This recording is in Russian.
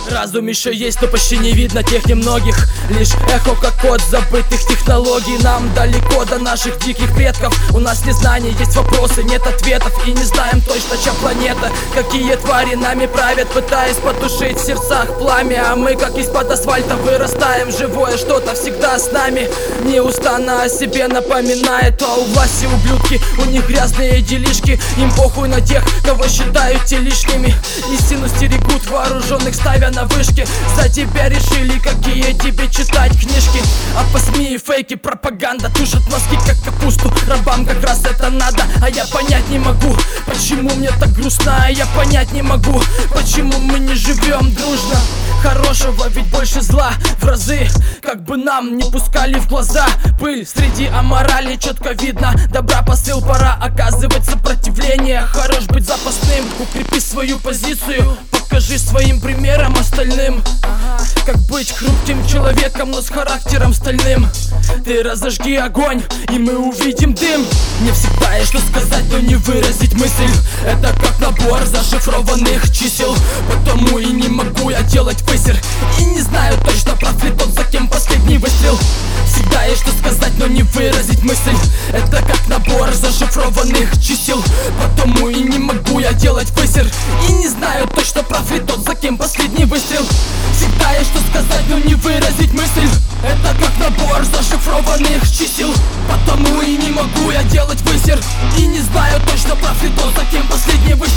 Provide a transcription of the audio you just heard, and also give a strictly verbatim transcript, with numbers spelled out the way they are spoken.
Разум еще есть, но почти не видно тех немногих. Лишь эхо, как от забытых технологий. Нам далеко до наших диких предков. У нас незнание, есть вопросы, нет ответов. И не знаем точно, чья планета. Какие твари нами правят, пытаясь потушить в сердцах пламя. А мы, как из-под асфальта, вырастаем. Живое что-то всегда с нами, неустанно о себе напоминает. А у власти ублюдки, у них грязные делишки. Им похуй на тех, кого считают те лишними. Истину стерегут, вооруженных ставя на вышке. За тебя решили, какие тебе читать книжки. А по СМИ и фейки пропаганда тушит мозги, как капусту. Рабам как раз это надо, а я понять не могу, почему мне так грустно. А я понять не могу, почему мы не живем дружно. Хорошего ведь больше зла в разы, как бы нам не пускали в глаза. Пыль среди аморали четко видно. Добра посыл, пора оказывать сопротивление. Хорош быть запасным, укрепи свою позицию. Покажи своим примером остальным, как быть хрупким человеком, но с характером стальным. Ты разожги огонь, и мы увидим дым. Не всегда есть что сказать, но не выразить мысль. Это как набор зашифрованных чисел. Потому и не могу я делать высер. И не знаю точно, прав ли тот, за кем последний выстрел. Всегда есть что сказать, но не выразить мысль. Это как набор зашифрованных чисел. Потому и не могу я делать высер. И не знаю точно, прав ли тот, за кем последний выстрел. Всегда есть что сказать, но не выразить мысль. Это как набор зашифрованных чисел. Потому и не могу я делать высер. И не знаю точно, прав ли тот, за кем последний выстрел.